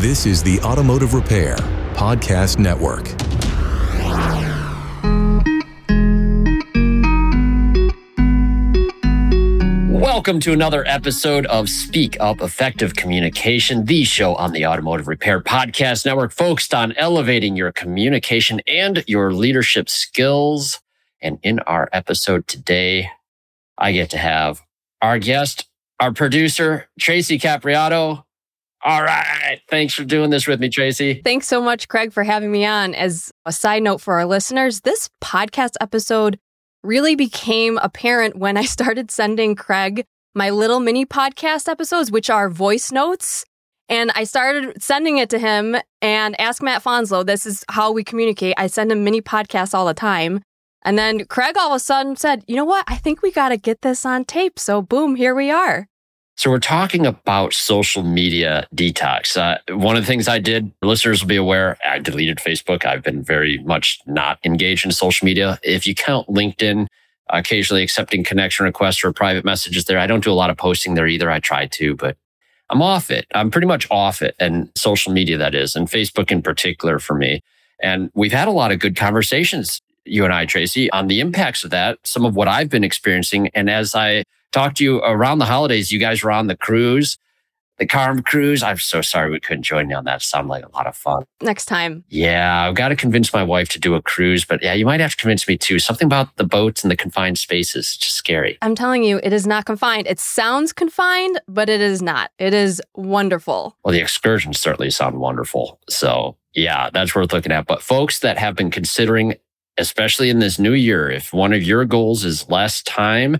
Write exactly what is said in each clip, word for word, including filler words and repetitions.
This is the Automotive Repair Podcast Network. Welcome to another episode of Speak Up Effective Communication, the show on the Automotive Repair Podcast Network focused on elevating your communication and your leadership skills. And in our episode today, I get to have our guest, our producer, Tracy Capriato. All right. Thanks for doing this with me, Tracy. Thanks so much, Craig, for having me on. As a side note for our listeners, this podcast episode really became apparent when I started sending Craig my little mini podcast episodes, which are voice notes. And I started sending it to him and ask Matt Fonslow, this is how we communicate. I send him mini podcasts all the time. And then Craig all of a sudden said, you know what? I think we got to get this on tape. So boom, here we are. So we're talking about social media detox. Uh, one of the things I did, listeners will be aware, I deleted Facebook. I've been very much not engaged in social media. If you count LinkedIn, occasionally accepting connection requests or private messages there. I don't do a lot of posting there either. I try to, but I'm off it. I'm pretty much off it. And social media, that is, and Facebook in particular for me. And we've had a lot of good conversations, you and I, Tracy, on the impacts of that, some of what I've been experiencing. And as I talked to you around the holidays, you guys were on the cruise, the Carm cruise. I'm so sorry we couldn't join you on that. It sounded like a lot of fun. Next time. Yeah, I've got to convince my wife to do a cruise, but yeah, you might have to convince me too. Something about the boats and the confined spaces, it's just scary. I'm telling you, it is not confined. It sounds confined, but it is not. It is wonderful. Well, the excursions certainly sound wonderful. So yeah, that's worth looking at. But folks that have been considering, especially in this new year, if one of your goals is less time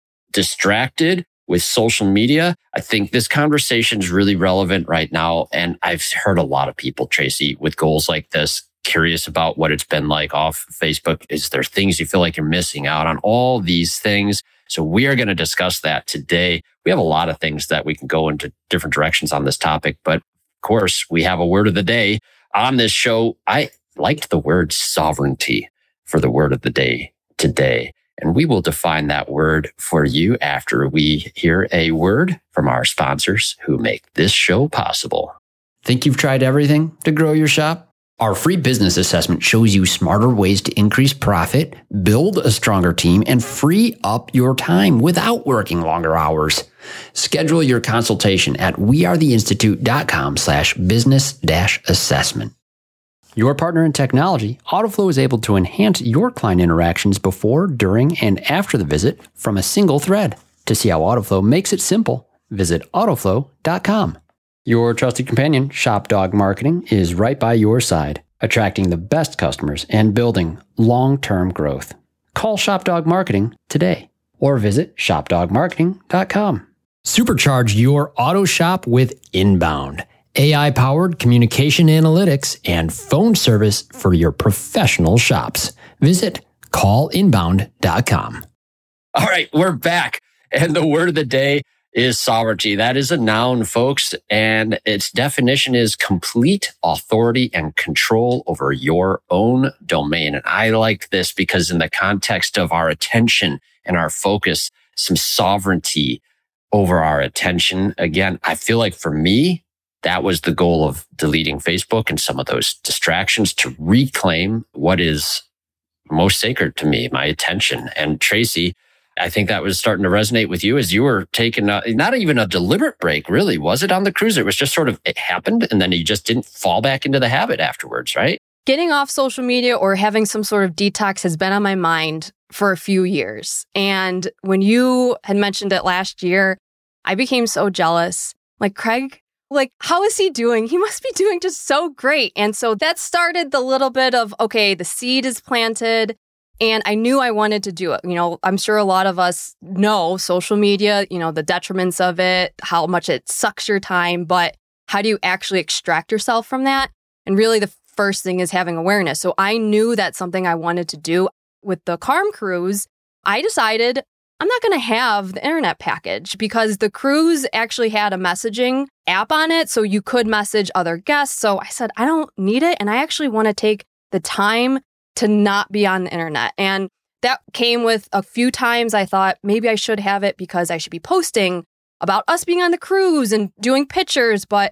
distracted with social media, I think this conversation is really relevant right now. And I've heard a lot of people, Tracy, with goals like this, curious about what it's been like off Facebook. Is there things you feel like you're missing out on? All these things. So we are going to discuss that today. We have a lot of things that we can go into different directions on this topic. But of course, we have a word of the day on this show. I liked the word sovereignty for the word of the day today. And we will define that word for you after we hear a word from our sponsors who make this show possible. Think you've tried everything to grow your shop? Our free business assessment shows you smarter ways to increase profit, build a stronger team, and free up your time without working longer hours. Schedule your consultation at wearetheinstitute.com slash business dash assessment. Your partner in technology, Autoflow is able to enhance your client interactions before, during, and after the visit from a single thread. To see how Autoflow makes it simple, visit autoflow dot com. Your trusted companion, ShopDog Marketing, is right by your side, attracting the best customers and building long-term growth. Call ShopDog Marketing today or visit shop dog marketing dot com. Supercharge your auto shop with Inbound, A I-powered communication analytics and phone service for your professional shops. Visit call inbound dot com. All right, we're back. And the word of the day is sovereignty. That is a noun, folks. And its definition is complete authority and control over your own domain. And I like this because in the context of our attention and our focus, some sovereignty over our attention. Again, I feel like for me, that was the goal of deleting Facebook and some of those distractions to reclaim what is most sacred to me, my attention. And Tracy, I think that was starting to resonate with you as you were taking a, not even a deliberate break, really. Was it on the cruise? It was just sort of, it happened and then you just didn't fall back into the habit afterwards, right? Getting off social media or having some sort of detox has been on my mind for a few years. And when you had mentioned it last year, I became so jealous. Like, Craig, like, how is he doing? He must be doing just so great. And so that started the little bit of, okay, the seed is planted and I knew I wanted to do it. You know, I'm sure a lot of us know social media, you know, the detriments of it, how much it sucks your time, but how do you actually extract yourself from that? And really the first thing is having awareness. So I knew that's something I wanted to do. With the Carm cruise, I decided I'm not going to have the internet package because the cruise actually had a messaging app on it. So you could message other guests. So I said, I don't need it. And I actually want to take the time to not be on the internet. And that came with a few times I thought maybe I should have it because I should be posting about us being on the cruise and doing pictures. But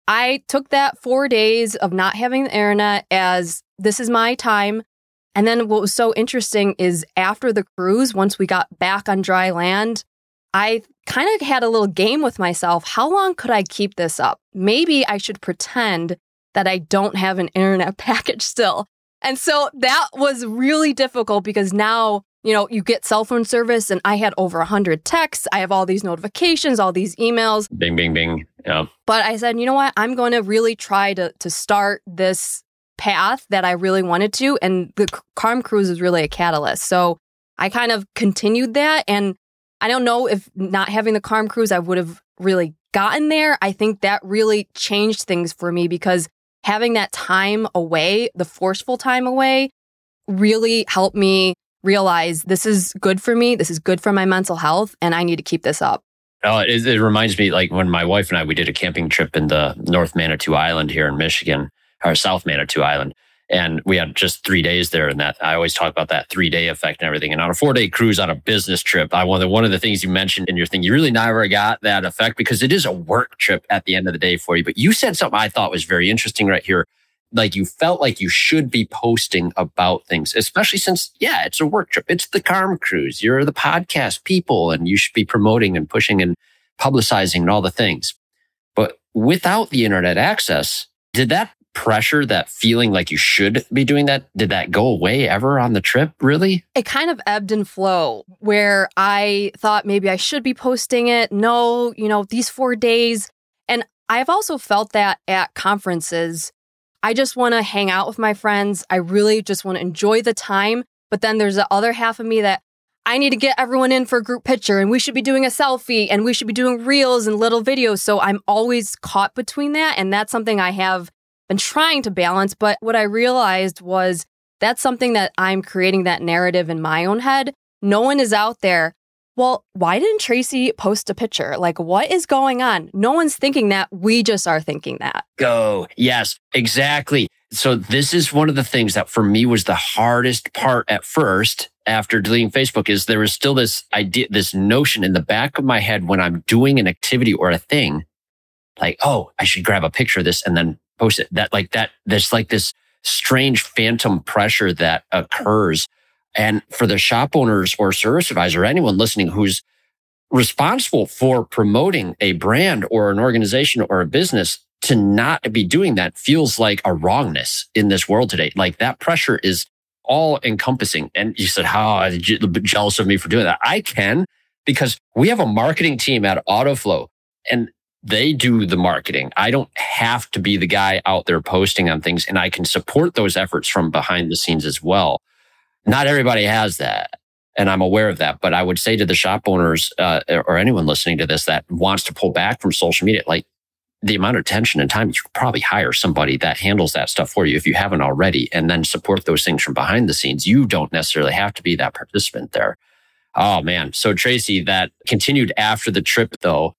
I took that four days of not having the internet as this is my time. And then what was so interesting is after the cruise, once we got back on dry land, I kind of had a little game with myself. How long could I keep this up? Maybe I should pretend that I don't have an internet package still. And so that was really difficult because now, you know, you get cell phone service and I had over one hundred texts. I have all these notifications, all these emails. Bing, bing, bing. Yeah. But I said, you know what? I'm going to really try to to start this path that I really wanted to. And the Calm Cruise is really a catalyst. So I kind of continued that. And I don't know if not having the Calm Cruise, I would have really gotten there. I think that really changed things for me because having that time away, the forceful time away, really helped me realize this is good for me. This is good for my mental health, and I need to keep this up. Oh, it, it reminds me, like when my wife and I, we did a camping trip in the North Manitou Island here in Michigan, or South Manitou Island. And we had just three days there. And that I always talk about that three day effect and everything. And on a four day cruise on a business trip, I one of the, one of the things you mentioned in your thing, you really never got that effect because it is a work trip at the end of the day for you. But you said something I thought was very interesting right here. Like you felt like you should be posting about things, especially since, yeah, it's a work trip. It's the Calm Cruise. You're the podcast people and you should be promoting and pushing and publicizing and all the things. But without the internet access, did that pressure, that feeling like you should be doing that, did that go away ever on the trip, really? It kind of ebbed and flowed where I thought maybe I should be posting it. No, you know, these four days. And I've also felt that at conferences, I just want to hang out with my friends. I really just want to enjoy the time. But then there's the other half of me that I need to get everyone in for a group picture and we should be doing a selfie and we should be doing reels and little videos. So I'm always caught between that. And that's something I have been trying to balance. But what I realized was that's something that I'm creating that narrative in my own head. No one is out there. Well, why didn't Tracy post a picture? Like, what is going on? No one's thinking that. We just are thinking that. Go. Yes, exactly. So this is one of the things that for me was the hardest part at first after deleting Facebook is there was still this idea, this notion in the back of my head when I'm doing an activity or a thing, like, oh, I should grab a picture of this and then post it. That like that, there's like this strange phantom pressure that occurs. And for the shop owners or service advisor, anyone listening who's responsible for promoting a brand or an organization or a business, to not be doing that feels like a wrongness in this world today. Like that pressure is all encompassing. And you said, how are you jealous of me for doing that? I can, because we have a marketing team at Autoflow and they do the marketing. I don't have to be the guy out there posting on things, and I can support those efforts from behind the scenes as well. Not everybody has that, and I'm aware of that. But I would say to the shop owners uh, or anyone listening to this that wants to pull back from social media, like the amount of attention and time, you could probably hire somebody that handles that stuff for you if you haven't already, and then support those things from behind the scenes. You don't necessarily have to be that participant there. Oh, man. So, Tracy, that continued after the trip, though.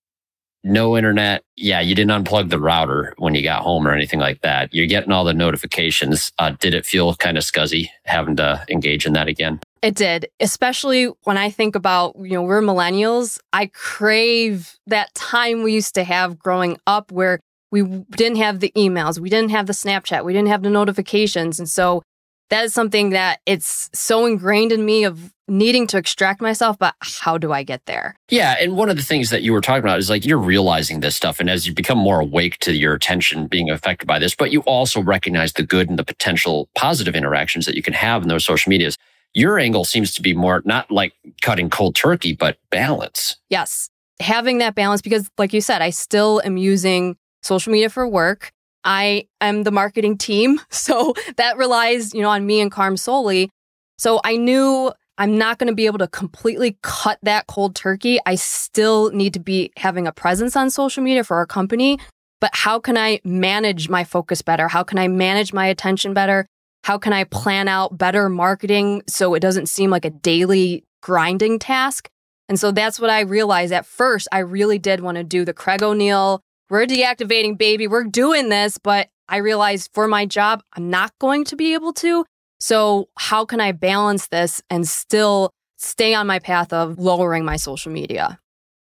No internet. Yeah, you didn't unplug the router when you got home or anything like that. You're getting all the notifications. Uh, did it feel kind of scuzzy having to engage in that again? It did, especially when I think about, you know, we're millennials. I crave that time we used to have growing up where we didn't have the emails, we didn't have the Snapchat, we didn't have the notifications. And so that is something that it's so ingrained in me of needing to extract myself, but how do I get there? Yeah. And one of the things that you were talking about is like you're realizing this stuff. And as you become more awake to your attention being affected by this, but you also recognize the good and the potential positive interactions that you can have in those social medias. Your angle seems to be more not like cutting cold turkey, but balance. Yes. Having that balance, because like you said, I still am using social media for work. I am the marketing team. So that relies, you know, on me and Calm solely. So I knew I'm not going to be able to completely cut that cold turkey. I still need to be having a presence on social media for our company. But how can I manage my focus better? How can I manage my attention better? How can I plan out better marketing so it doesn't seem like a daily grinding task? And so that's what I realized. At first, I really did want to do the Craig O'Neill, we're deactivating, baby, we're doing this. But I realized for my job, I'm not going to be able to. So how can I balance this and still stay on my path of lowering my social media?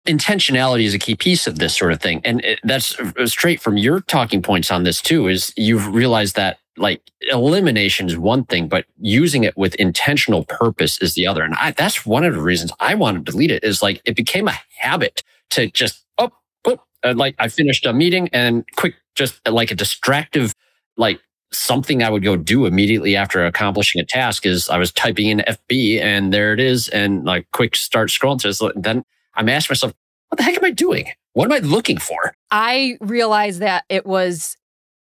intentionality is a key piece of this sort of thing. And it, that's straight from your talking points on this too, is you've realized that like elimination is one thing, but using it with intentional purpose is the other. And I, that's one of the reasons I wanted to delete it, is like it became a habit to just, oh, oh like I finished a meeting and quick, just like a distractive, like something I would go do immediately after accomplishing a task is I was typing in F B and there it is. And like quick start scrolling. So then I'm asking myself, what the heck am I doing? What am I looking for? I realized that it was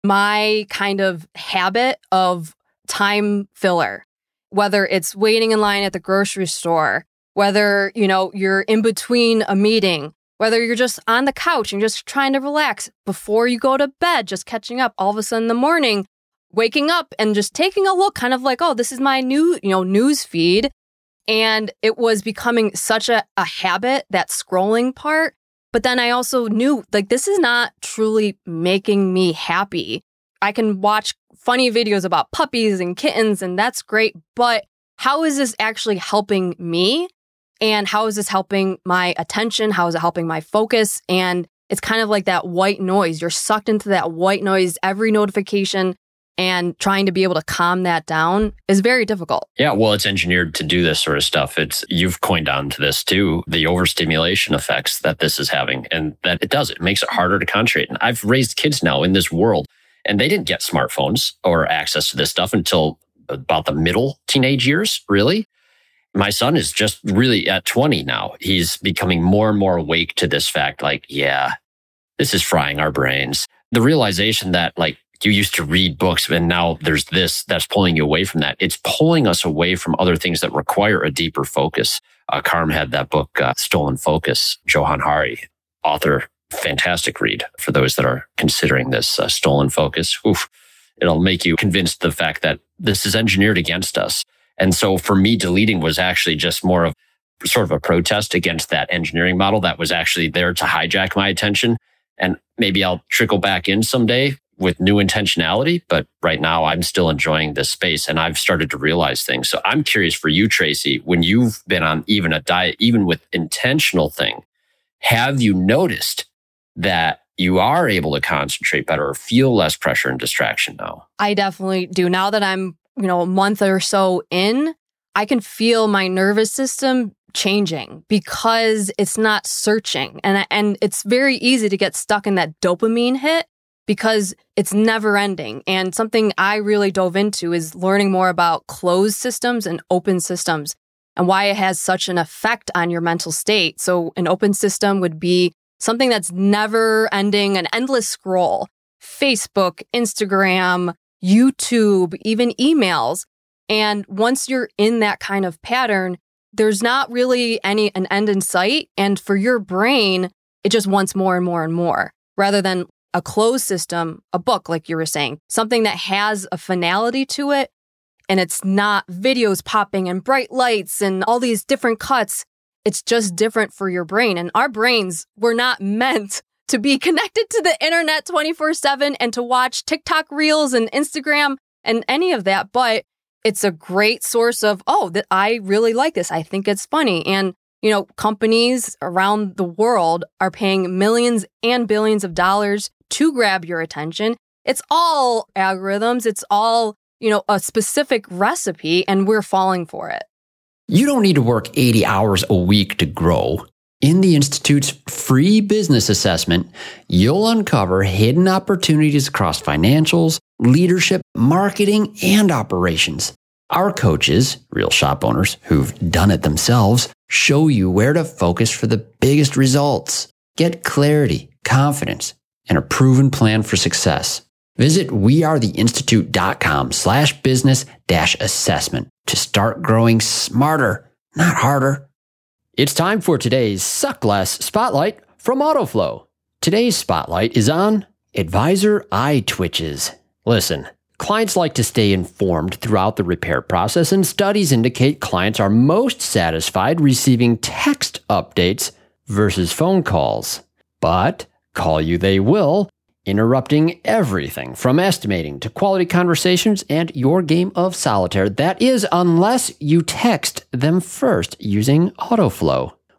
my kind of habit of time filler, whether it's waiting in line at the grocery store, whether, you know, you're in between a meeting, whether you're just on the couch and just trying to relax before you go to bed, just catching up all of a sudden in the morning, waking up and just taking a look, kind of like, oh, this is my new, you know, news feed. And it was becoming such a, a habit, that scrolling part. But then I also knew, like, this is not truly making me happy. I can watch funny videos about puppies and kittens, and that's great. But how is this actually helping me? And how is this helping my attention? How is it helping my focus? And it's kind of like that white noise. You're sucked into that white noise, every notification, and trying to be able to calm that down is very difficult. Yeah, well, it's engineered to do this sort of stuff. It's you've coined on to this too, the overstimulation effects that this is having, and that it does. It makes it harder to concentrate. And I've raised kids now in this world, and they didn't get smartphones or access to this stuff until about the middle teenage years, really. My son is just really at twenty now. He's becoming more and more awake to this fact, like, yeah, this is frying our brains. The realization that, like, you used to read books and now there's this that's pulling you away from that. It's pulling us away from other things that require a deeper focus. Uh, Carm had that book, uh, Stolen Focus, Johann Hari, author, fantastic read for those that are considering this uh, Stolen Focus. Oof, it'll make you convinced the fact that this is engineered against us. And so for me, deleting was actually just more of sort of a protest against that engineering model that was actually there to hijack my attention. And maybe I'll trickle back in someday with new intentionality. But right now I'm still enjoying this space and I've started to realize things. So I'm curious for you, Tracy, when you've been on even a diet, even with intentional thing, have you noticed that you are able to concentrate better or feel less pressure and distraction now? I definitely do. Now that I'm, you know, a month or so in, I can feel my nervous system changing because it's not searching. And, and it's very easy to get stuck in that dopamine hit because it's never ending. And something I really dove into is learning more about closed systems and open systems and why it has such an effect on your mental state. So an open system would be something that's never ending, an endless scroll. Facebook, Instagram, YouTube, even emails. And once you're in that kind of pattern, there's not really any an end in sight. And for your brain, it just wants more and more and more, rather than a closed system, a book, like you were saying, something that has a finality to it. And it's not videos popping and bright lights and all these different cuts. It's just different for your brain. And our brains were not meant to be connected to the internet twenty-four seven and to watch TikTok reels and Instagram and any of that. But it's a great source of, oh, that I really like this. I think it's funny. And, you know, companies around the world are paying millions and billions of dollars to grab your attention. It's all algorithms. It's all, you know, a specific recipe, and we're falling for it. You don't need to work eighty hours a week to grow. In the Institute's free business assessment, you'll uncover hidden opportunities across financials, leadership, marketing, and operations. Our coaches, real shop owners who've done it themselves, show you where to focus for the biggest results. Get clarity, confidence, and a proven plan for success. Visit wearetheinstitute.com slash business dash assessment to start growing smarter, not harder. It's time for today's Suck Less Spotlight from Autoflow. Today's spotlight is on advisor eye twitches. Listen, clients like to stay informed throughout the repair process, and studies indicate clients are most satisfied receiving text updates versus phone calls. But call you they will, interrupting everything from estimating to quality conversations and your game of solitaire. That is, unless you text them first using Autoflow.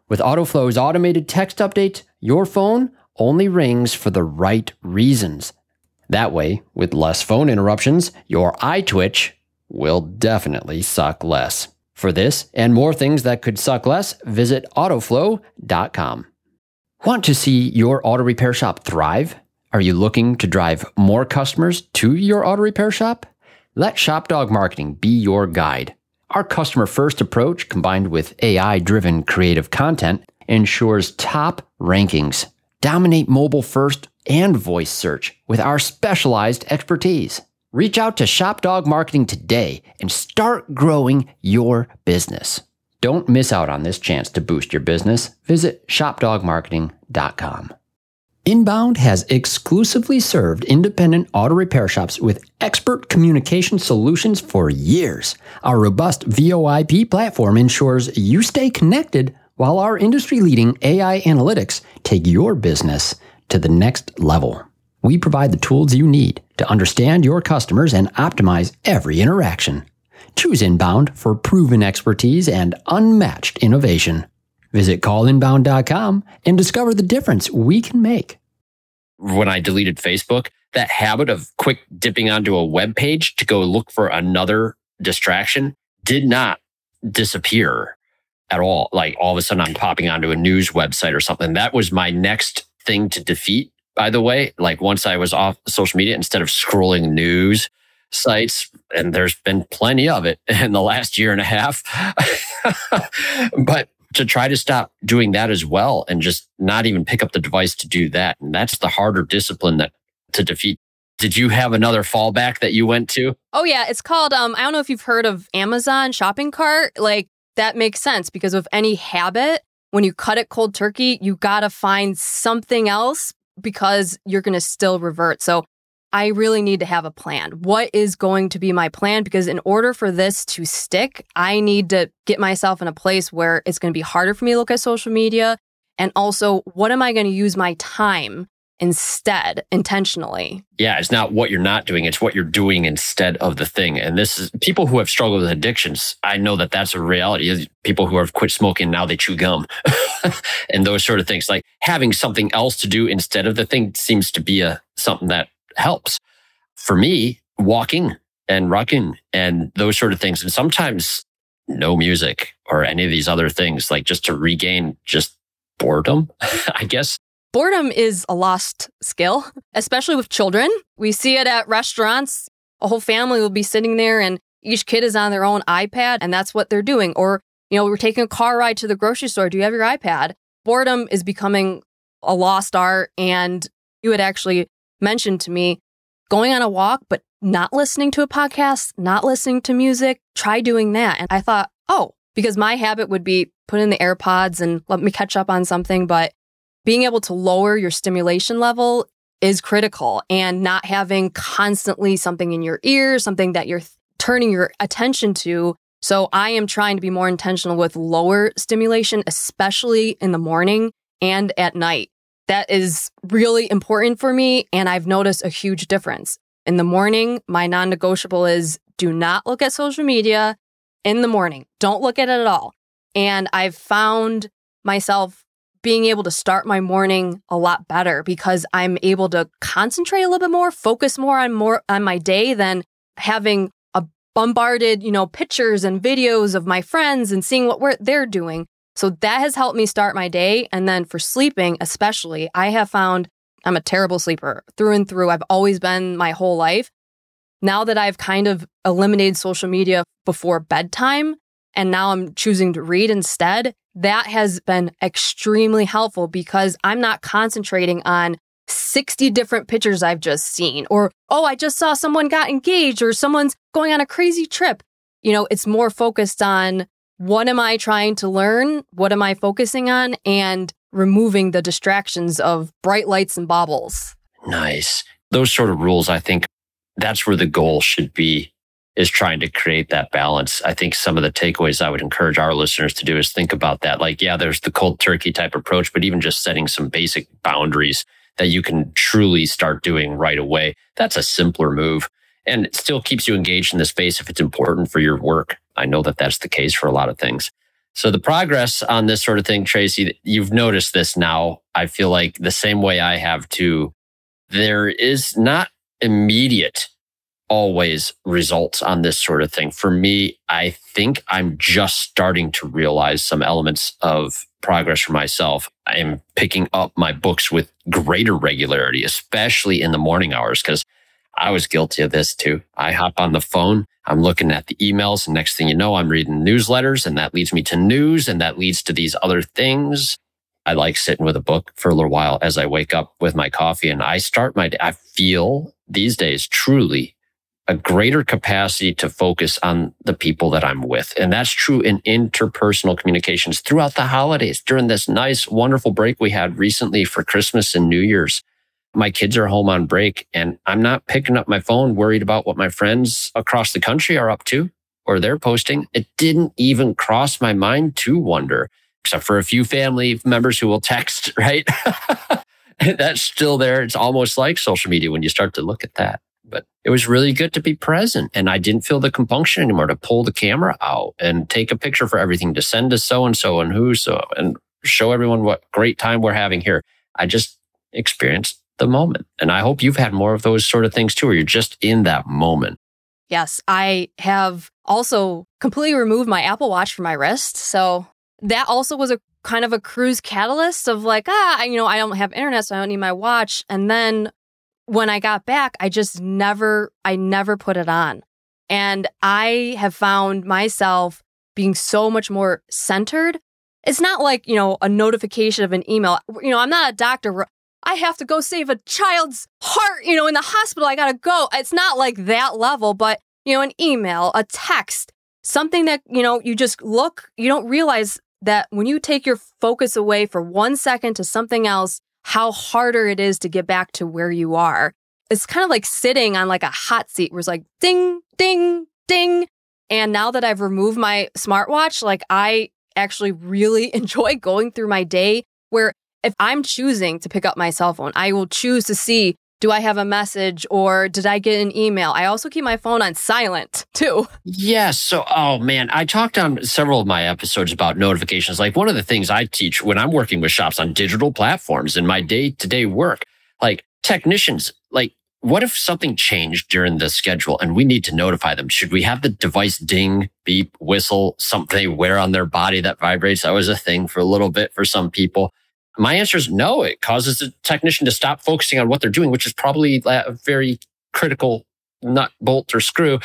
With AutoFlow's automated text updates, your phone only rings for the right reasons. That way, with less phone interruptions, your eye twitch will definitely suck less. For this and more things that could suck less, visit autoflow dot com. Want to see your auto repair shop thrive? Are you looking to drive more customers to your auto repair shop? Let ShopDog Marketing be your guide. Our customer-first approach, combined with A I-driven creative content, ensures top rankings. Dominate mobile first and voice search with our specialized expertise. Reach out to ShopDog Marketing today and start growing your business. Don't miss out on this chance to boost your business. Visit shop dog marketing dot com. Inbound has exclusively served independent auto repair shops with expert communication solutions for years. Our robust V O I P platform ensures you stay connected while our industry-leading A I analytics take your business to the next level. We provide the tools you need to understand your customers and optimize every interaction. Choose Inbound for proven expertise and unmatched innovation. Visit call inbound dot com and discover the difference we can make. When I deleted Facebook, that habit of quick dipping onto a web page to go look for another distraction did not disappear at all. Like all of a sudden I'm popping onto a news website or something. That was my next thing to defeat, by the way. Like once I was off social media, instead of scrolling news sites, and there's been plenty of it in the last year and a half, but to try to stop doing that as well and just not even pick up the device to do that. And that's the harder discipline that to defeat. Did you have another fallback that you went to? Oh yeah, it's called, um, I don't know if you've heard of Amazon shopping cart. Like that makes sense because of any habit, when you cut it cold turkey, you got to find something else because you're going to still revert. So I really need to have a plan. What is going to be my plan? Because in order for this to stick, I need to get myself in a place where it's going to be harder for me to look at social media. And also, what am I going to use my time instead intentionally? Yeah, it's not what you're not doing. It's what you're doing instead of the thing. And this is people who have struggled with addictions. I know that that's a reality. People who have quit smoking, now they chew gum and those sort of things. Like having something else to do instead of the thing seems to be a something that helps. For me, walking and rucking and those sort of things. And sometimes no music or any of these other things, like just to regain just boredom, I guess. Boredom is a lost skill, especially with children. We see it at restaurants. A whole family will be sitting there and each kid is on their own iPad and that's what they're doing. Or, you know, we're taking a car ride to the grocery store. Do you have your iPad? Boredom is becoming a lost art. And you had actually mentioned to me going on a walk, but not listening to a podcast, not listening to music. Try doing that. And I thought, oh, because my habit would be put in the AirPods and let me catch up on something. But being able to lower your stimulation level is critical, and not having constantly something in your ear, something that you're th- turning your attention to. So I am trying to be more intentional with lower stimulation, especially in the morning and at night. That is really important for me, and I've noticed a huge difference. In the morning, my non-negotiable is do not look at social media in the morning. Don't look at it at all. And I've found myself being able to start my morning a lot better because I'm able to concentrate a little bit more, focus more on more on my day than having a bombarded, you know, pictures and videos of my friends and seeing what we're, they're doing. So that has helped me start my day. And then for sleeping, especially, I have found I'm a terrible sleeper through and through. I've always been my whole life. Now that I've kind of eliminated social media before bedtime, and now I'm choosing to read instead, that has been extremely helpful because I'm not concentrating on sixty different pictures I've just seen, or, oh, I just saw someone got engaged or someone's going on a crazy trip. You know, it's more focused on what am I trying to learn? What am I focusing on? And removing the distractions of bright lights and baubles. Nice. Those sort of rules, I think that's where the goal should be, is trying to create that balance. I think some of the takeaways I would encourage our listeners to do is think about that. Like, yeah, there's the cold turkey type approach, but even just setting some basic boundaries that you can truly start doing right away. That's a simpler move. And it still keeps you engaged in the space if it's important for your work. I know that that's the case for a lot of things. So the progress on this sort of thing, Tracy, you've noticed this now. I feel like the same way I have too. There is not immediate always results on this sort of thing. For me, I think I'm just starting to realize some elements of progress for myself. I am picking up my books with greater regularity, especially in the morning hours, because I was guilty of this too. I hop on the phone, I'm looking at the emails, and next thing you know, I'm reading newsletters, and that leads me to news, and that leads to these other things. I like sitting with a book for a little while as I wake up with my coffee, and I start my day. I feel these days truly a greater capacity to focus on the people that I'm with. And that's true in interpersonal communications throughout the holidays. During this nice, wonderful break we had recently for Christmas and New Year's, my kids are home on break, and I'm not picking up my phone worried about what my friends across the country are up to or they're posting. It didn't even cross my mind to wonder, except for a few family members who will text, right? That's still there. It's almost like social media when you start to look at that. But it was really good to be present, and I didn't feel the compunction anymore to pull the camera out and take a picture for everything, to send to so-and-so and who so, and show everyone what great time we're having here. I just experienced the moment. And I hope you've had more of those sort of things too, where you're just in that moment. Yes, I have also completely removed my Apple Watch from my wrist. So that also was a kind of a cruise catalyst of like, ah, you know, I don't have internet, so I don't need my watch. And then when I got back, I just never, I never put it on. And I have found myself being so much more centered. It's not like, you know, a notification of an email. You know, I'm not a doctor where I have to go save a child's heart, you know, in the hospital. I got to go. It's not like that level, but, you know, an email, a text, something that, you know, you just look, you don't realize that when you take your focus away for one second to something else, how harder it is to get back to where you are. It's kind of like sitting on like a hot seat where it's like ding, ding, ding. And now that I've removed my smartwatch, like I actually really enjoy going through my day where if I'm choosing to pick up my cell phone, I will choose to see, do I have a message or did I get an email? I also keep my phone on silent too. Yes. So, oh man, I talked on several of my episodes about notifications. Like one of the things I teach when I'm working with shops on digital platforms in my day-to-day work, like technicians, like what if something changed during the schedule and we need to notify them? Should we have the device ding, beep, whistle, something they wear on their body that vibrates? That was a thing for a little bit for some people. My answer is no. It causes the technician to stop focusing on what they're doing, which is probably a very critical nut, bolt, or screw.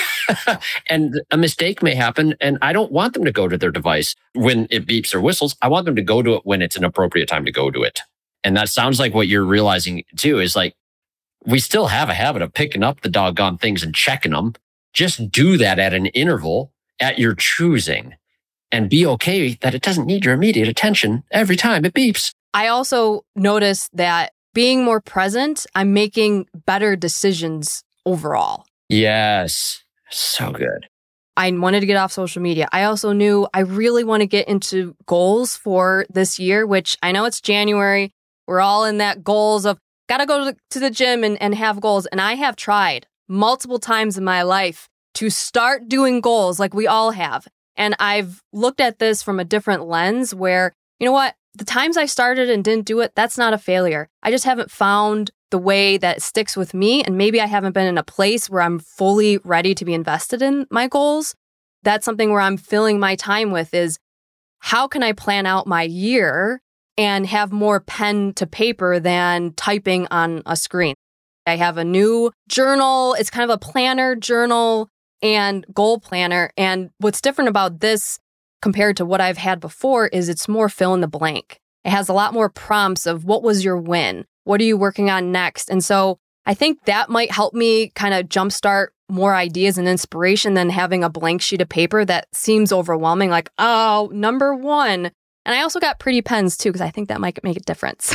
And a mistake may happen. And I don't want them to go to their device when it beeps or whistles. I want them to go to it when it's an appropriate time to go to it. And that sounds like what you're realizing too, is like, we still have a habit of picking up the doggone things and checking them. Just do that at an interval at your choosing. And be okay that it doesn't need your immediate attention every time it beeps. I also noticed that being more present, I'm making better decisions overall. Yes. So good. I wanted to get off social media. I also knew I really want to get into goals for this year, which I know it's January. We're all in that goals of got to go to the, to the gym and, and have goals. And I have tried multiple times in my life to start doing goals like we all have. And I've looked at this from a different lens where, you know what, the times I started and didn't do it, that's not a failure. I just haven't found the way that sticks with me. And maybe I haven't been in a place where I'm fully ready to be invested in my goals. That's something where I'm filling my time with is how can I plan out my year and have more pen to paper than typing on a screen? I have a new journal. It's kind of a planner journal and goal planner. And what's different about this compared to what I've had before is it's more fill in the blank. It has a lot more prompts of what was your win? What are you working on next? And so I think that might help me kind of jumpstart more ideas and inspiration than having a blank sheet of paper that seems overwhelming. Like, oh, number one. And I also got pretty pens too, because I think that might make a difference.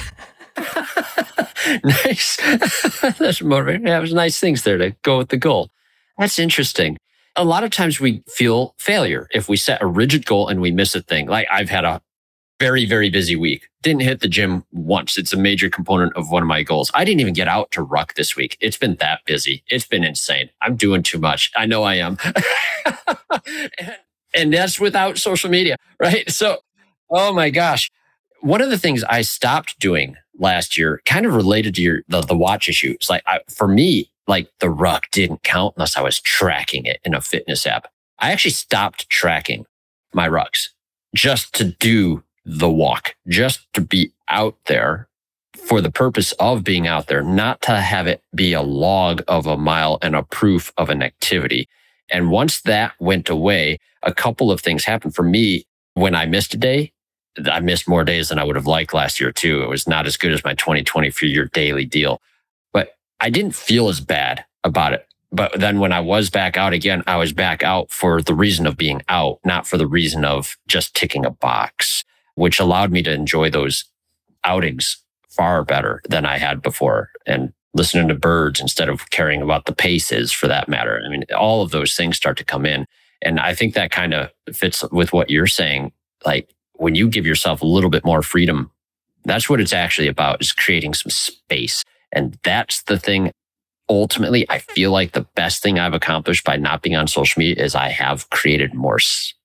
Nice. That's motivating. Yeah, it was nice things there to go with the goal. That's interesting. A lot of times we feel failure if we set a rigid goal and we miss a thing. Like I've had a very, very busy week. Didn't hit the gym once. It's a major component of one of my goals. I didn't even get out to ruck this week. It's been that busy. It's been insane. I'm doing too much. I know I am. And And that's without social media, right? So, oh my gosh. One of the things I stopped doing last year, kind of related to your the, the watch issue, it's like I, for me, like the ruck didn't count unless I was tracking it in a fitness app. I actually stopped tracking my rucks just to do the walk, just to be out there for the purpose of being out there, not to have it be a log of a mile and a proof of an activity. And once that went away, a couple of things happened for me. When I missed a day, I missed more days than I would have liked last year too. It was not as good as my twenty twenty-four year daily deal, but I didn't feel as bad about it. But then when I was back out again, I was back out for the reason of being out, not for the reason of just ticking a box, which allowed me to enjoy those outings far better than I had before, and listening to birds instead of caring about the paces for that matter. I mean, all of those things start to come in. And I think that kind of fits with what you're saying. Like when you give yourself a little bit more freedom, that's what it's actually about, is creating some space. And that's the thing. Ultimately, I feel like the best thing I've accomplished by not being on social media is I have created more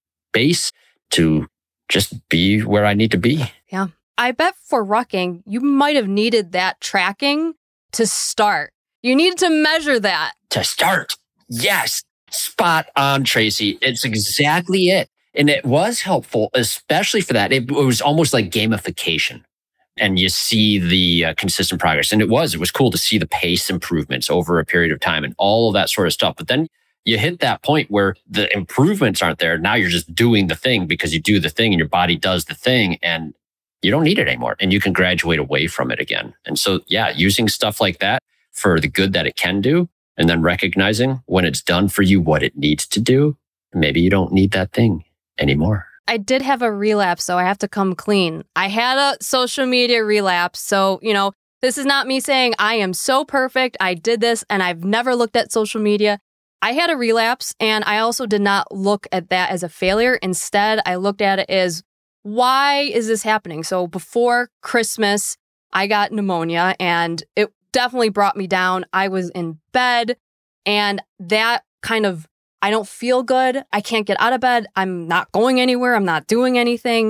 space to just be where I need to be. Yeah. I bet for rucking, you might have needed that tracking to start. You needed to measure that. To start. Yes. Spot on, Tracy. It's exactly it. And it was helpful, especially for that. It, it was almost like gamification. And you see the uh, consistent progress. And it was, it was cool to see the pace improvements over a period of time and all of that sort of stuff. But then you hit that point where the improvements aren't there. Now you're just doing the thing because you do the thing and your body does the thing and you don't need it anymore. And you can graduate away from it again. And so, yeah, using stuff like that for the good that it can do, and then recognizing when it's done for you what it needs to do, maybe you don't need that thing anymore. I did have a relapse, so I have to come clean. I had a social media relapse. So, you know, this is not me saying I am so perfect. I did this and I've never looked at social media. I had a relapse, and I also did not look at that as a failure. Instead, I looked at it as, why is this happening? So before Christmas, I got pneumonia and it definitely brought me down. I was in bed, and that kind of, I don't feel good. I can't get out of bed. I'm not going anywhere. I'm not doing anything.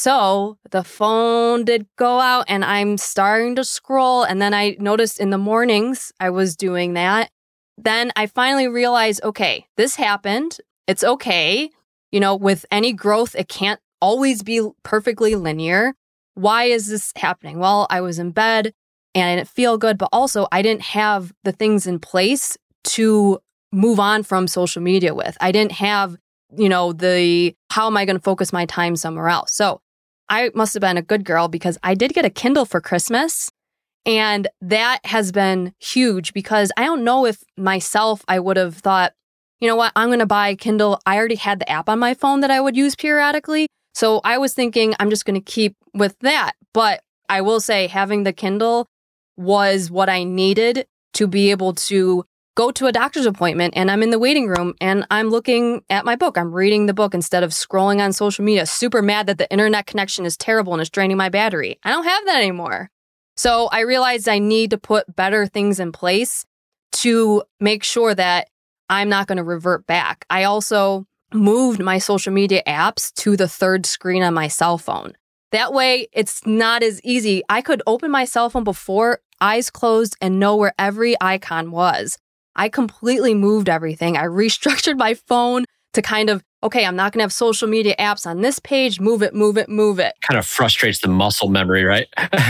So the phone did go out and I'm starting to scroll. And then I noticed in the mornings I was doing that. Then I finally realized, okay, this happened. It's okay. You know, with any growth, it can't always be perfectly linear. Why is this happening? Well, I was in bed and I didn't feel good, but also I didn't have the things in place to move on from social media with. I didn't have, you know, the, how am I going to focus my time somewhere else? So I must have been a good girl because I did get a Kindle for Christmas. And that has been huge because I don't know if myself, I would have thought, you know what, I'm going to buy a Kindle. I already had the app on my phone that I would use periodically. So I was thinking I'm just going to keep with that. But I will say having the Kindle was what I needed to be able to go to a doctor's appointment, and I'm in the waiting room and I'm looking at my book. I'm reading the book instead of scrolling on social media, super mad that the internet connection is terrible and it's draining my battery. I don't have that anymore. So I realized I need to put better things in place to make sure that I'm not going to revert back. I also moved my social media apps to the third screen on my cell phone. That way, it's not as easy. I could open my cell phone before, eyes closed, and know where every icon was. I completely moved everything. I restructured my phone to kind of, okay, I'm not going to have social media apps on this page. Move it, move it, move it. Kind of frustrates the muscle memory, right?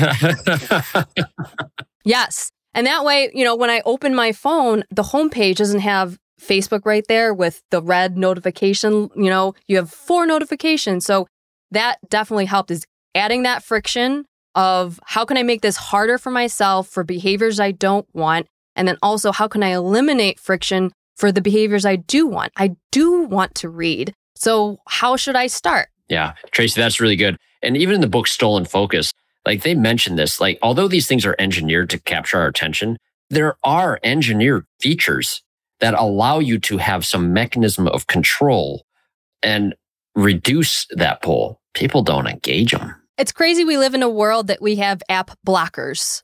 Yes. And that way, you know, when I open my phone, the homepage doesn't have Facebook right there with the red notification. You know, you have four notifications. So that definitely helped, is adding that friction of how can I make this harder for myself for behaviors I don't want? And then also, how can I eliminate friction for the behaviors I do want? I do want to read. So how should I start? Yeah, Tracy, that's really good. And even in the book Stolen Focus, like they mentioned this, like although these things are engineered to capture our attention, there are engineered features that allow you to have some mechanism of control and reduce that pull. People don't engage them. It's crazy we live in a world that we have app blockers.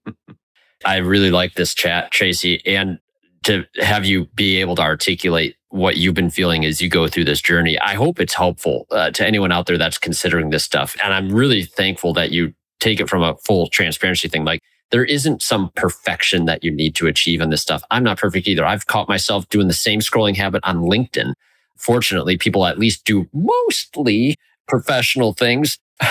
I really like this chat, Tracy, and to have you be able to articulate what you've been feeling as you go through this journey. I hope it's helpful uh, to anyone out there that's considering this stuff. And I'm really thankful that you take it from a full transparency thing. Like, there isn't some perfection that you need to achieve in this stuff. I'm not perfect either. I've caught myself doing the same scrolling habit on LinkedIn. Fortunately, people at least do mostly professional things on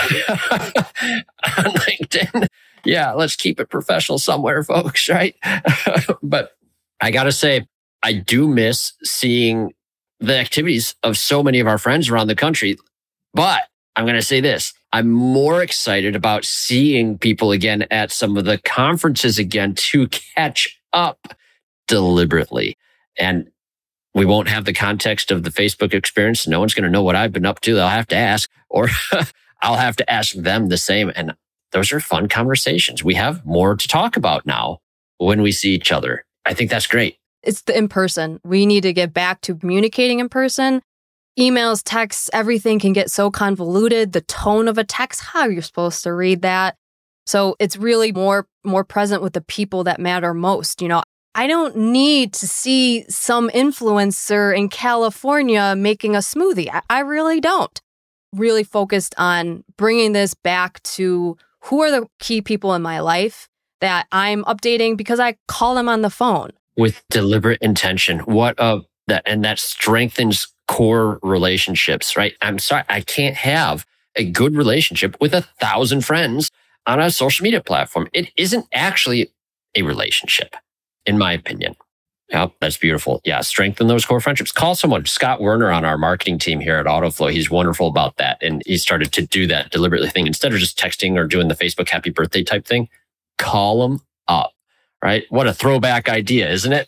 LinkedIn. Yeah, let's keep it professional somewhere, folks, right? But I got to say, I do miss seeing the activities of so many of our friends around the country. But I'm going to say this. I'm more excited about seeing people again at some of the conferences again to catch up deliberately. And we won't have the context of the Facebook experience. No one's going to know what I've been up to. They'll have to ask, or I'll have to ask them the same. And those are fun conversations. We have more to talk about now when we see each other. I think that's great. It's the in-person. We need to get back to communicating in person. Emails, texts, everything can get so convoluted. The tone of a text, how you're supposed to read that. So it's really more, more present with the people that matter most. You know, I don't need to see some influencer in California making a smoothie. I, I really don't. Really focused on bringing this back to who are the key people in my life that I'm updating because I call them on the phone. With deliberate intention. What a, that, and that strengthens core relationships, right? I'm sorry, I can't have a good relationship with a thousand friends on a social media platform. It isn't actually a relationship, in my opinion. Yeah, that's beautiful. Yeah, strengthen those core friendships. Call someone. Scott Werner on our marketing team here at Autoflow, he's wonderful about that. And he started to do that deliberately thing. Instead of just texting or doing the Facebook happy birthday type thing, call them up, right? What a throwback idea, isn't it?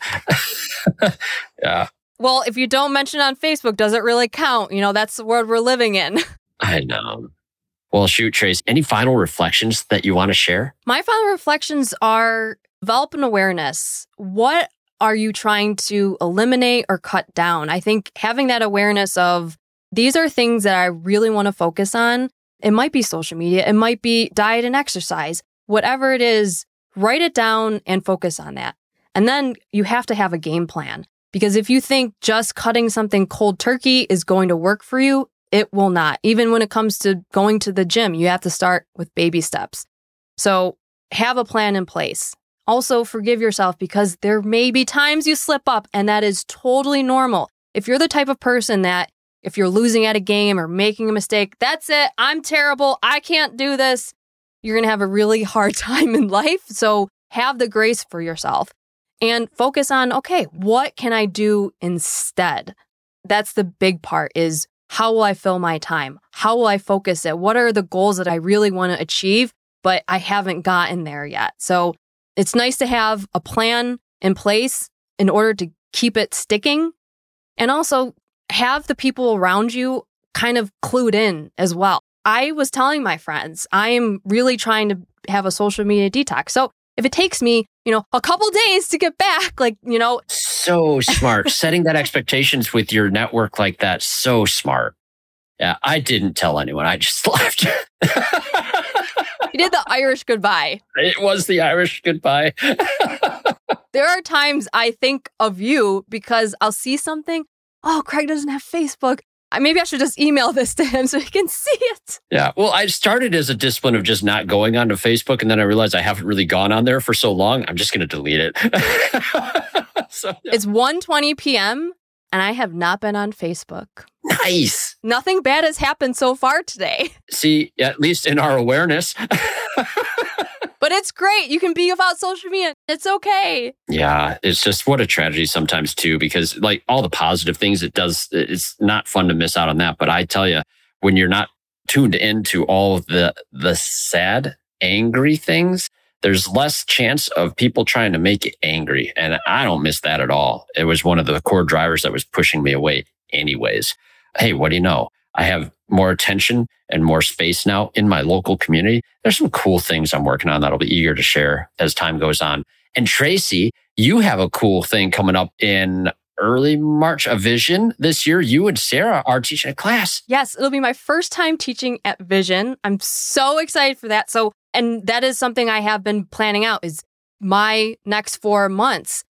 Yeah. Well, if you don't mention it on Facebook, does it really count? You know, that's the world we're living in. I know. Well, shoot, Trace, any final reflections that you want to share? My final reflections are develop an awareness. What are you trying to eliminate or cut down? I think having that awareness of these are things that I really want to focus on. It might be social media. It might be diet and exercise. Whatever it is, write it down and focus on that. And then you have to have a game plan. Because if you think just cutting something cold turkey is going to work for you, it will not. Even when it comes to going to the gym, you have to start with baby steps. So have a plan in place. Also, forgive yourself because there may be times you slip up, and that is totally normal. If you're the type of person that if you're losing at a game or making a mistake, that's it. I'm terrible. I can't do this. You're going to have a really hard time in life. So have the grace for yourself. And focus on, okay, what can I do instead? That's the big part is how will I fill my time? How will I focus it? What are the goals that I really want to achieve, but I haven't gotten there yet? So it's nice to have a plan in place in order to keep it sticking. And also have the people around you kind of clued in as well. I was telling my friends, I am really trying to have a social media detox. So if it takes me, you know, a couple days to get back, like, you know. So smart. Setting that expectations with your network like that, so smart. Yeah, I didn't tell anyone. I just left. You did the Irish goodbye. It was the Irish goodbye. There are times I think of you because I'll see something. Oh, Craig doesn't have Facebook. Maybe I should just email this to him so he can see it. Yeah. Well, I started as a discipline of just not going onto Facebook. And then I realized I haven't really gone on there for so long. I'm just going to delete it. So, yeah. It's one twenty p.m. and I have not been on Facebook. Nice. Nothing bad has happened so far today. See, at least in our awareness. But it's great. You can be without social media. It's okay. Yeah, it's just what a tragedy sometimes too, because like all the positive things it does, it's not fun to miss out on that. But I tell you, when you're not tuned into all of the the sad, angry things, there's less chance of people trying to make you angry. And I don't miss that at all. It was one of the core drivers that was pushing me away anyways. Hey, what do you know? I have more attention and more space now in my local community. There's some cool things I'm working on that I'll be eager to share as time goes on. And Tracy, you have a cool thing coming up in early March, a Vision this year. You and Sarah are teaching a class. Yes, it'll be my first time teaching at Vision. I'm so excited for that. So, and that is something I have been planning out is my next four months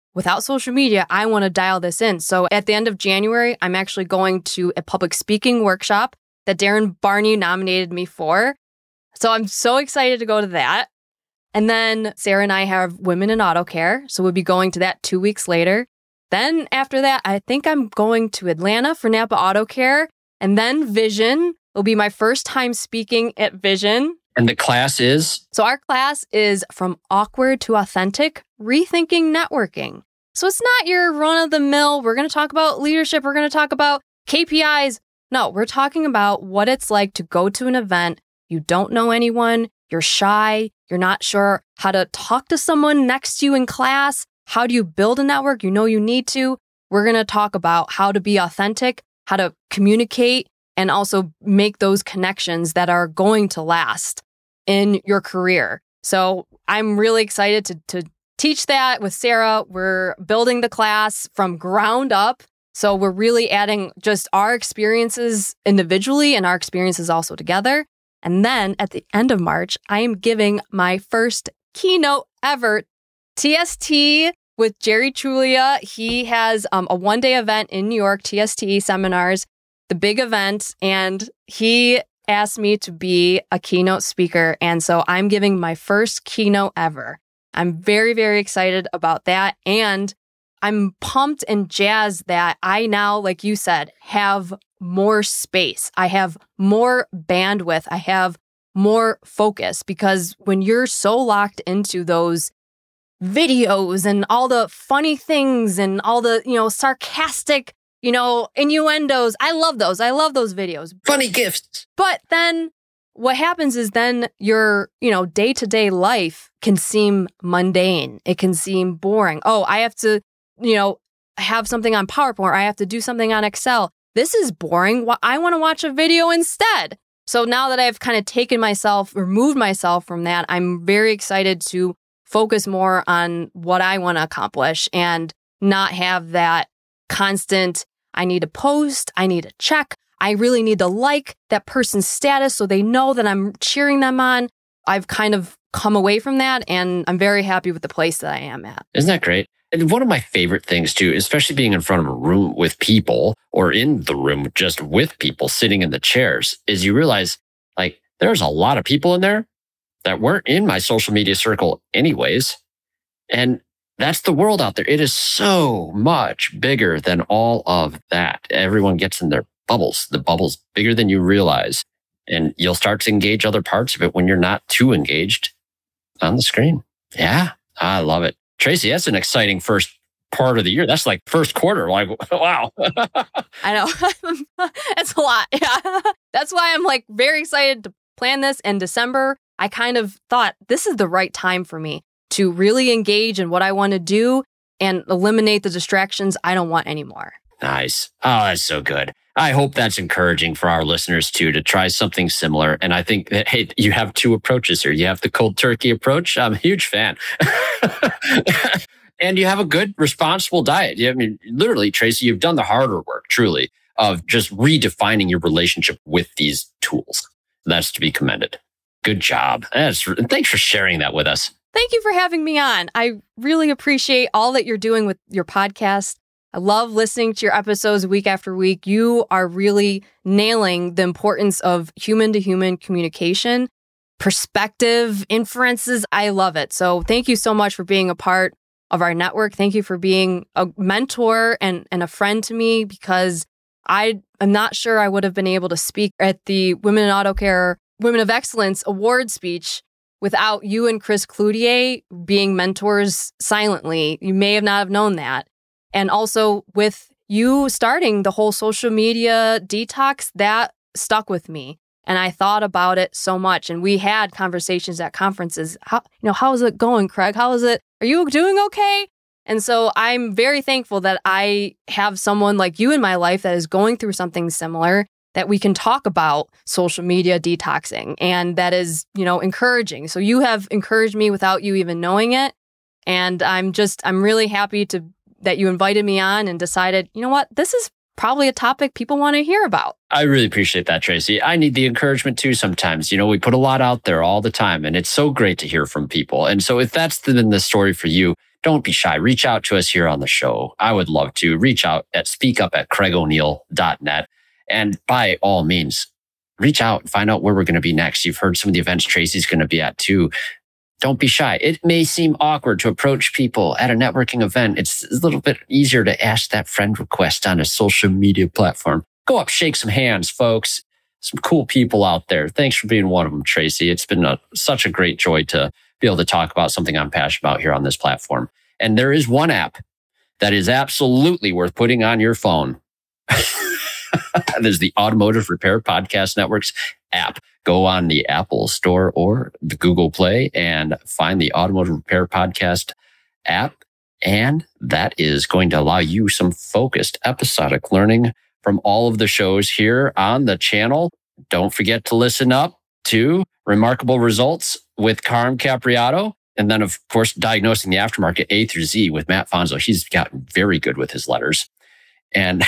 without social media, I want to dial this in. So at the end of January, I'm actually going to a public speaking workshop that Darren Barney nominated me for. So I'm so excited to go to that. And then Sarah and I have Women in Auto Care. So we'll be going to that two weeks later. Then after that, I think I'm going to Atlanta for Napa Auto Care. And then Vision will be my first time speaking at Vision. And the class is? So our class is From Awkward to Authentic, Rethinking Networking. So it's not your run-of-the-mill, we're going to talk about leadership, we're going to talk about K P Is. No, we're talking about what it's like to go to an event, you don't know anyone, you're shy, you're not sure how to talk to someone next to you in class. How do you build a network? You know you need to. We're going to talk about how to be authentic, how to communicate, and also make those connections that are going to last in your career. So I'm really excited to, to teach that with Sarah. We're building the class from ground up. So we're really adding just our experiences individually and our experiences also together. And then at the end of March, I am giving my first keynote ever, T S T with Jerry Trulia. He has um, a one-day event in New York, T S T seminars, the big event, and he asked me to be a keynote speaker. And so I'm giving my first keynote ever. I'm very, very excited about that. And I'm pumped and jazzed that I now, like you said, have more space. I have more bandwidth. I have more focus, because when you're so locked into those videos and all the funny things and all the, you know, sarcastic, you know, innuendos, I love those. I love those videos. Funny gifts. But then what happens is then your, you know, day-to-day life can seem mundane. It can seem boring. Oh, I have to, you know, have something on PowerPoint, or I have to do something on Excel. This is boring. I want to watch a video instead. So now that I've kind of taken myself, removed myself from that, I'm very excited to focus more on what I want to accomplish and not have that constant, I need to post, I need to check, I really need to like that person's status so they know that I'm cheering them on. I've kind of come away from that, and I'm very happy with the place that I am at. Isn't that great? And one of my favorite things too, especially being in front of a room with people, or in the room just with people sitting in the chairs, is you realize like there's a lot of people in there that weren't in my social media circle anyways. And that's the world out there. It is so much bigger than all of that. Everyone gets in their bubbles. The bubble's bigger than you realize. And you'll start to engage other parts of it when you're not too engaged on the screen. Yeah, I love it. Tracy, that's an exciting first part of the year. That's like first quarter. Like, wow. I know. It's a lot. Yeah. That's why I'm like very excited to plan this in December. I kind of thought this is the right time for me to really engage in what I want to do and eliminate the distractions I don't want anymore. Nice. Oh, that's so good. I hope that's encouraging for our listeners too, to try something similar. And I think that, hey, you have two approaches here. You have the cold turkey approach. I'm a huge fan. And you have a good, responsible diet. I mean, literally, Tracy, you've done the harder work, truly, of just redefining your relationship with these tools. That's to be commended. Good job. That's, thanks for sharing that with us. Thank you for having me on. I really appreciate all that you're doing with your podcast. I love listening to your episodes week after week. You are really nailing the importance of human-to-human communication, perspective, inferences. I love it. So thank you so much for being a part of our network. Thank you for being a mentor and, and a friend to me, because I am not sure I would have been able to speak at the Women in Auto Care Women of Excellence award speech without you and Chris Cloutier being mentors silently. You may have not have known that. And also with you starting the whole social media detox, that stuck with me. And I thought about it so much. And we had conversations at conferences. How, you know, how is it going, Craig? How is it? Are you doing okay? And so I'm very thankful that I have someone like you in my life that is going through something similar, that we can talk about social media detoxing, and that is, you know, encouraging. So you have encouraged me without you even knowing it. And I'm just, I'm really happy to that you invited me on and decided, you know what, this is probably a topic people want to hear about. I really appreciate that, Tracy. I need the encouragement too sometimes. You know, we put a lot out there all the time, and it's so great to hear from people. And so if that's been the story for you, don't be shy. Reach out to us here on the show. I would love to. Reach out at speakup at craig o'neill dot net. And by all means, reach out and find out where we're going to be next. You've heard some of the events Tracy's going to be at too. Don't be shy. It may seem awkward to approach people at a networking event. It's a little bit easier to ask that friend request on a social media platform. Go up, shake some hands, folks. Some cool people out there. Thanks for being one of them, Tracy. It's been a, such a great joy to be able to talk about something I'm passionate about here on this platform. And there is one app that is absolutely worth putting on your phone. There's the Automotive Repair Podcast Network's app. Go on the Apple Store or the Google Play and find the Automotive Repair Podcast app. And that is going to allow you some focused episodic learning from all of the shows here on the channel. Don't forget to listen up to Remarkable Results with Carm Capriato. And then, of course, Diagnosing the Aftermarket A through Z with Matt Fonzo. He's gotten very good with his letters. And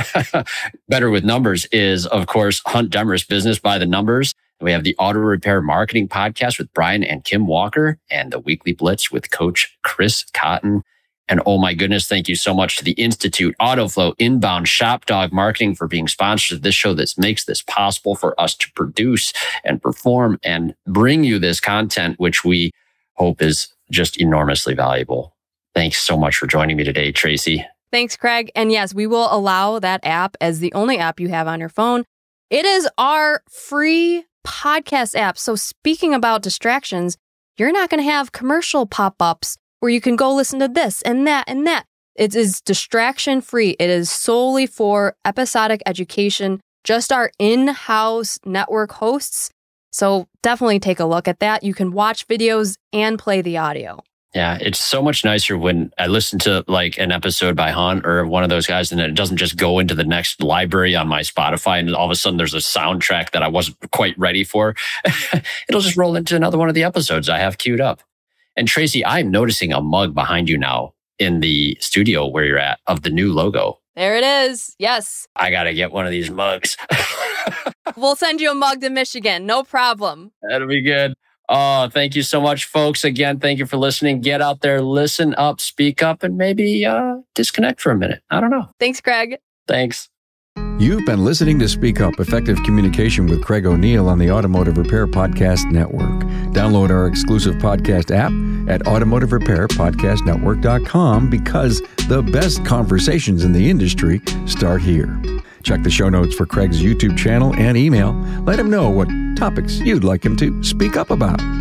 Better with Numbers is, of course, Hunt Demarest Business by the Numbers. And we have the Auto Repair Marketing Podcast with Brian and Kim Walker and the Weekly Blitz with Coach Chris Cotton. And oh my goodness, thank you so much to the Institute, AutoFlow, Inbound, Shopdog Marketing for being sponsors of this show that makes this possible for us to produce and perform and bring you this content, which we hope is just enormously valuable. Thanks so much for joining me today, Tracy. Thanks, Craig. And yes, we will allow that app as the only app you have on your phone. It is our free podcast app. So speaking about distractions, you're not going to have commercial pop-ups where you can go listen to this and that and that. It is distraction free. It is solely for episodic education, just our in-house network hosts. So definitely take a look at that. You can watch videos and play the audio. Yeah, it's so much nicer when I listen to like an episode by Hunt or one of those guys and it doesn't just go into the next library on my Spotify and all of a sudden there's a soundtrack that I wasn't quite ready for. It'll just roll into another one of the episodes I have queued up. And Tracy, I'm noticing a mug behind you now in the studio where you're at of the new logo. There it is. Yes. I got to get one of these mugs. We'll send you a mug to Michigan. No problem. That'll be good. Oh, thank you so much, folks. Again, thank you for listening. Get out there, listen up, speak up, and maybe uh, disconnect for a minute. I don't know. Thanks, Craig. Thanks. You've been listening to Speak Up, Effective Communication with Craig O'Neill on the Automotive Repair Podcast Network. Download our exclusive podcast app at automotive repair podcast network dot com because the best conversations in the industry start here. Check the show notes for Craig's YouTube channel and email. Let him know what topics you'd like him to speak up about.